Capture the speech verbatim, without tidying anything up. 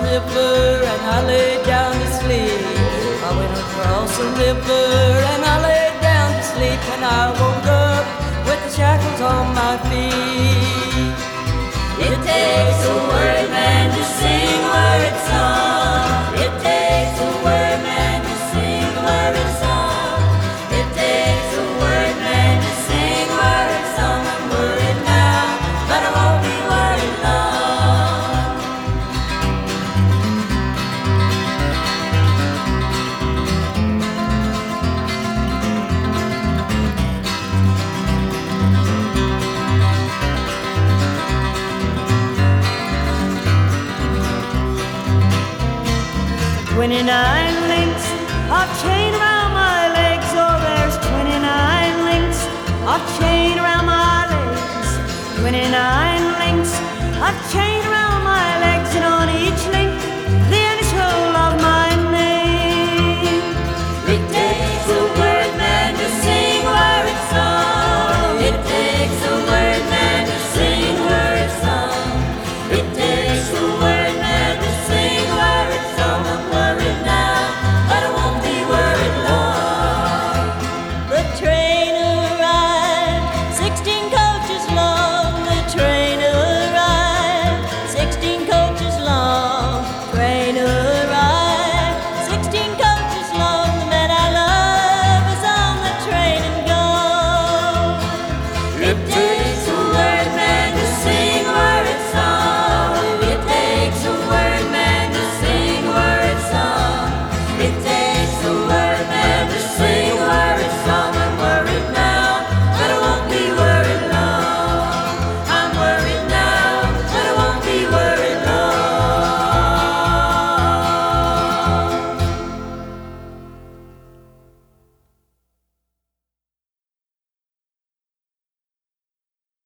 river and I lay down to sleep. I went across the river and I lay down to sleep, and I woke up with the shackles on my feet. It takes a word man to sing a word song. It takes a word man to sing a word song. It takes a word man to sing a word song. I'm worried now, but I won't be worried long. Twenty-nine links of chain around my legs. Oh, there's twenty-nine links of chain around my legs. Twenty-nine links of chain around